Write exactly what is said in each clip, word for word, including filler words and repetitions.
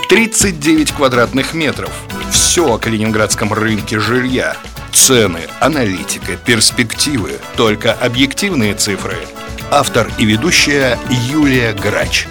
тридцать девять квадратных метров. Все о калининградском рынке жилья. Цены, аналитика, перспективы. Только объективные цифры. Автор и ведущая Юлия Грач.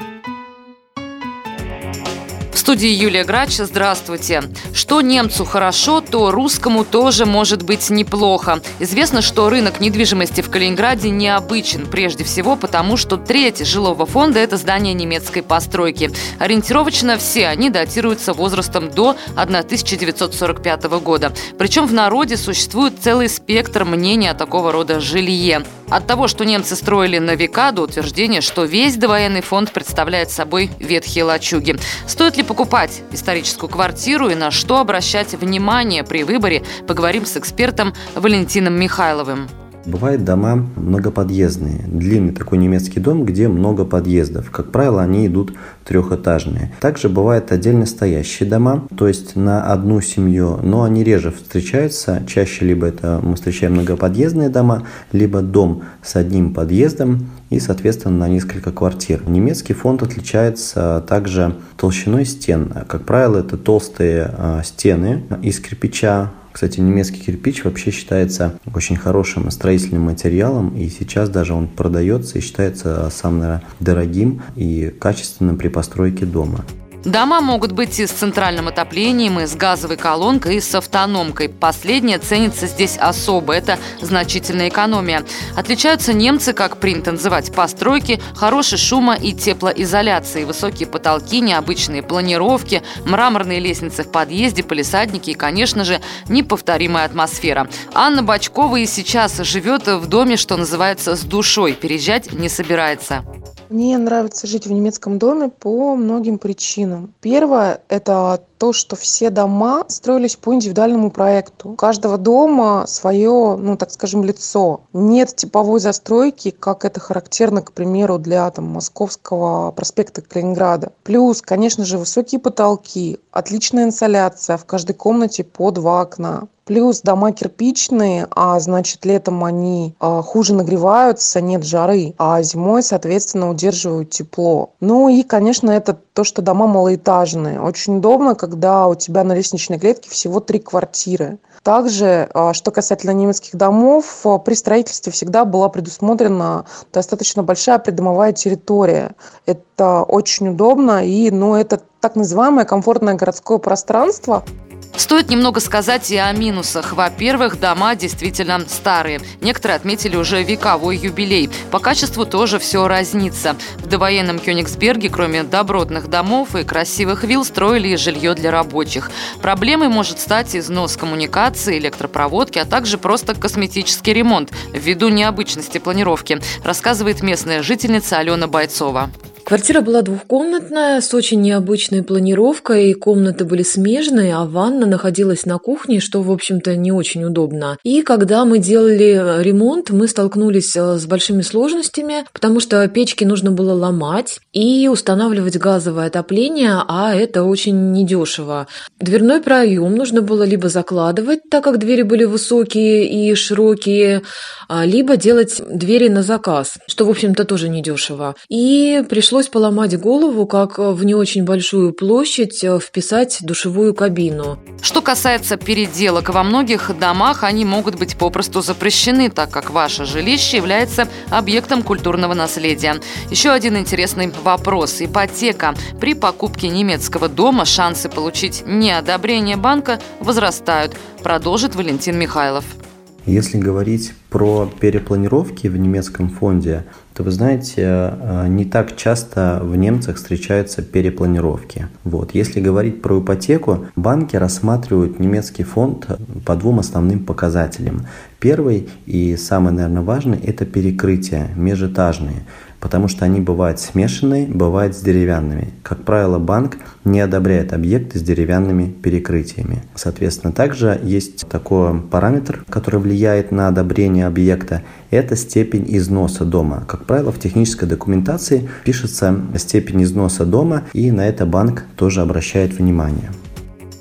В студии Юлия Грач. Здравствуйте. Что немцу хорошо, то русскому тоже может быть неплохо. Известно, что рынок недвижимости в Калининграде необычен. Прежде всего потому, что треть жилого фонда – это здания немецкой постройки. Ориентировочно все они датируются возрастом до тысяча девятьсот сорок пятого года. Причем в народе существует целый спектр мнений о такого рода жилье. От того, что немцы строили на века, до утверждения, что весь довоенный фонд представляет собой ветхие лачуги. Стоит ли покупать историческую квартиру и на что обращать внимание при выборе, поговорим с экспертом Валентином Михайловым. Бывают дома многоподъездные, длинный такой немецкий дом, где много подъездов. Как правило, они идут трехэтажные. Также бывают отдельно стоящие дома, то есть на одну семью, но они реже встречаются. Чаще либо это мы встречаем многоподъездные дома, либо дом с одним подъездом и, соответственно, на несколько квартир. Немецкий фонд отличается также толщиной стен. Как правило, это толстые стены из кирпича. Кстати, немецкий кирпич вообще считается очень хорошим строительным материалом, и сейчас даже он продается и считается самым, наверное, дорогим и качественным при постройке дома. Дома могут быть и с центральным отоплением, и с газовой колонкой, и с автономкой. Последнее ценится здесь особо. Это значительная экономия. Отличаются немцы, как принято называть, постройки, хорошей шумо- и теплоизоляции, высокие потолки, необычные планировки, мраморные лестницы в подъезде, палисадники и, конечно же, неповторимая атмосфера. Анна Бочкова и сейчас живет в доме, что называется, с душой. Переезжать не собирается. Мне нравится жить в немецком доме по многим причинам. Первое – это то, что все дома строились по индивидуальному проекту. У каждого дома свое, ну так скажем, лицо. Нет типовой застройки, как это характерно, к примеру, для там, Московского проспекта Калининграда. Плюс, конечно же, высокие потолки, отличная инсоляция, в каждой комнате по два окна. Плюс дома кирпичные, а значит летом они а, хуже нагреваются, нет жары, а зимой, соответственно, удерживают тепло. Ну и, конечно, это то, что дома малоэтажные. Очень удобно, когда у тебя на лестничной клетке всего три квартиры. Также, что касательно немецких домов, при строительстве всегда была предусмотрена достаточно большая придомовая территория. Это очень удобно, и ну, это так называемое комфортное городское пространство. Стоит немного сказать и о минусах. Во-первых, дома действительно старые. Некоторые отметили уже вековой юбилей. По качеству тоже все разнится. В довоенном Кёнигсберге, кроме добротных домов и красивых вилл, строили и жилье для рабочих. Проблемой может стать износ коммуникации, электропроводки, а также просто косметический ремонт ввиду необычности планировки, рассказывает местная жительница Алена Бойцова. Квартира была двухкомнатная, с очень необычной планировкой, комнаты были смежные, а ванна находилась на кухне, что, в общем-то, не очень удобно. И когда мы делали ремонт, мы столкнулись с большими сложностями, потому что печки нужно было ломать и устанавливать газовое отопление, а это очень недешево. Дверной проем нужно было либо закладывать, так как двери были высокие и широкие, либо делать двери на заказ, что, в общем-то, тоже недешево. И пришлось Пришлось поломать голову, как в не очень большую площадь вписать душевую кабину. Что касается переделок, во многих домах они могут быть попросту запрещены, так как ваше жилище является объектом культурного наследия. Еще один интересный вопрос. Ипотека. При покупке немецкого дома шансы получить неодобрение банка возрастают, продолжит Валентин Михайлов. Если говорить про перепланировки в немецком фонде, то, вы знаете, не так часто в немцах встречаются перепланировки. Вот. Если говорить про ипотеку, банки рассматривают немецкий фонд по двум основным показателям. Первый и самый, наверное, важный – это перекрытия межэтажные, потому что они бывают смешанные, бывают с деревянными. Как правило, банк не одобряет объекты с деревянными перекрытиями. Соответственно, также есть такой параметр, который влияет на одобрение объекта – это степень износа дома. Как правило, в технической документации пишется степень износа дома, и на это банк тоже обращает внимание.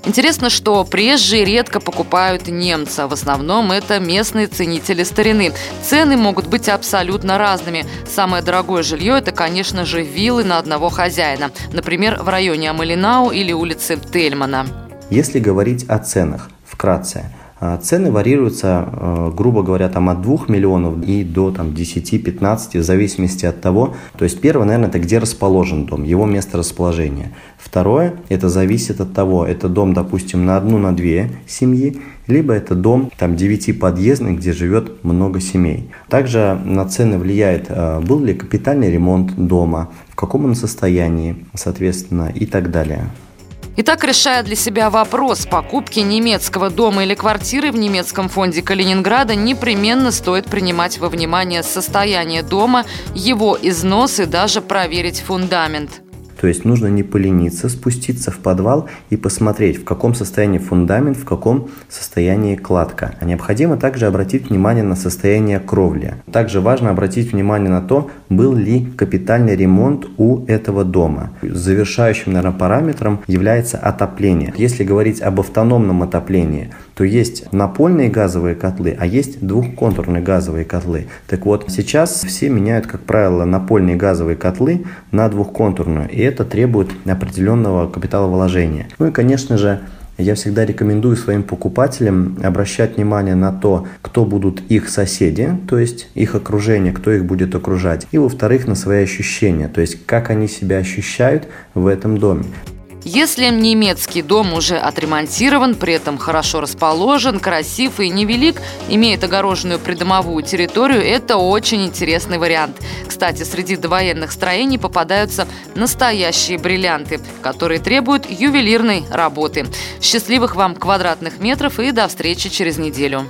Интересно, что приезжие редко покупают немца. В основном это местные ценители старины. Цены могут быть абсолютно разными. Самое дорогое жилье – это, конечно же, виллы на одного хозяина. Например, в районе Амалинау или улицы Тельмана. Если говорить о ценах, вкратце, цены варьируются, грубо говоря, там, от двух миллионов и до там, десяти-пятнадцати, в зависимости от того. То есть первое, наверное, это где расположен дом, его место расположения. Второе, это зависит от того, это дом, допустим, на одну, на две семьи, либо это дом там девятиподъездный, где живет много семей. Также на цены влияет, был ли капитальный ремонт дома, в каком он состоянии, соответственно, и так далее. Итак, решая для себя вопрос покупки немецкого дома или квартиры в немецком фонде Калининграда, непременно стоит принимать во внимание состояние дома, его износ и даже проверить фундамент. То есть нужно не полениться, спуститься в подвал и посмотреть, в каком состоянии фундамент, в каком состоянии кладка. А необходимо также обратить внимание на состояние кровли. Также важно обратить внимание на то, был ли капитальный ремонт у этого дома. Завершающим, наверное, параметром является отопление. Если говорить об автономном отоплении, то есть напольные газовые котлы, а есть двухконтурные газовые котлы. Так вот, сейчас все меняют, как правило, напольные газовые котлы на двухконтурную, и это требует определенного капиталовложения. Ну и, конечно же, я всегда рекомендую своим покупателям обращать внимание на то, кто будут их соседи, то есть их окружение, кто их будет окружать. И, во-вторых, на свои ощущения, то есть как они себя ощущают в этом доме. Если немецкий дом уже отремонтирован, при этом хорошо расположен, красив и невелик, имеет огороженную придомовую территорию, это очень интересный вариант. Кстати, среди довоенных строений попадаются настоящие бриллианты, которые требуют ювелирной работы. Счастливых вам квадратных метров и до встречи через неделю.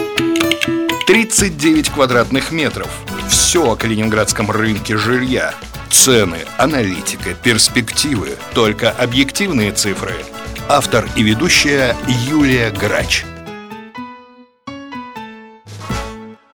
тридцать девять квадратных метров. Все о калининградском рынке жилья. Цены, аналитика, перспективы, только объективные цифры. Автор и ведущая Юлия Грач.